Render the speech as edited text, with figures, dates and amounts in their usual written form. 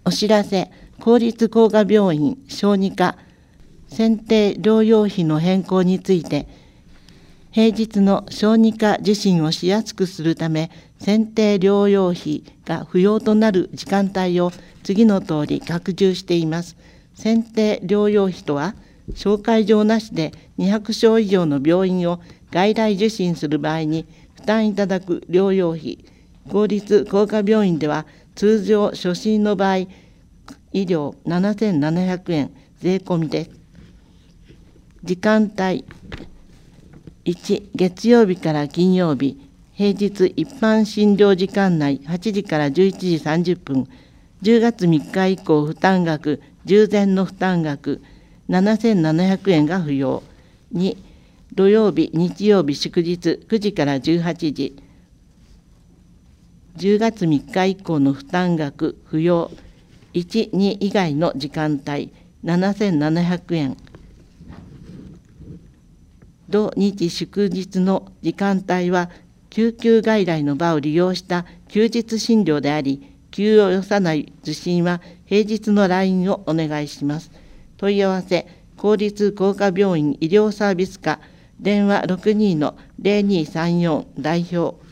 お知らせ、公立工科病院小児科選定療養費の変更について、平日の小児科受診をしやすくするため、選定療養費が不要となる時間帯を次の通り拡充しています。選定療養費とは、紹介状なしで200床以上の病院を外来受診する場合に負担いただく療養費。公立工科病院では通常初診の場合、医療7700円税込みです。時間帯1、月曜日から金曜日、平日一般診療時間内8時から11時30分、10月3日以降負担額、従前の負担額7700円が不要。2、土曜日、日曜日、祝日9時から18時、10月3日以降の負担額不要。1、2以外の時間帯7700円。土日祝日の時間帯は救急外来の場を利用した休日診療であり、急を要さない受診は平日の来院をお願いします。問い合わせ、公立工科病院医療サービス課、電話62-0234代表